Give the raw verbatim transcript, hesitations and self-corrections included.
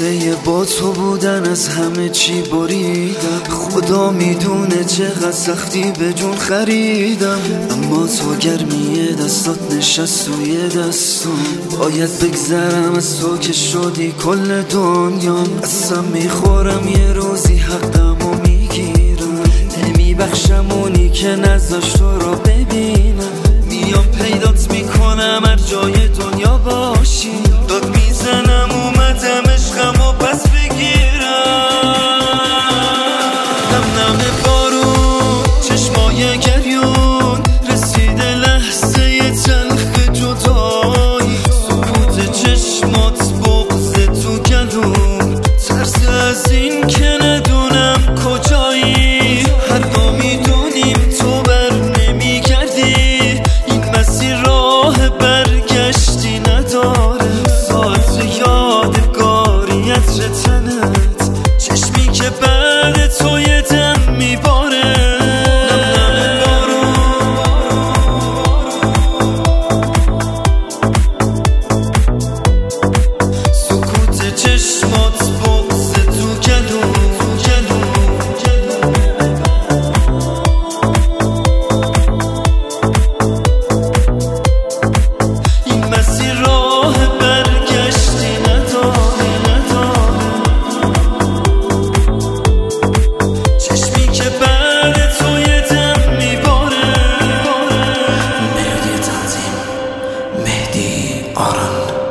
واسه با تو بودن از همه چی بریدم. خدا میدونه چقدر سختی به جون خریدم، اما تو گرمی دستات نشست توی دستم. باید بگذرم از تو که شدی کل دنیام. قسم میخورم یه روزی حقمو میگیرم، نمیبخشم اونی که نذاشت تو رو ببینم. میام پیدات میکنم هر جای دنیا باشی، داد میزنم اومدم عشقمو پس بگیرم. نم نم بارون چشمای گریون، رسیده لحظه تلخ جدایی. سکوت چشمات بغض تو گلوم، ترس از این که ندونم کجایی. هر دو میدونیم تو بر نمیگردی، این مسیر راه برگشتی نداره. ساعت یادگاری عطر تنت، چشمی که بعد تو یه دم میباره. سکوت چشمات بغض تو گلو. این مسیر راه برگشتی نداره نداره. چشمی که بعد تو یه دم میباره. مهدی تنظیم، مهدی آران.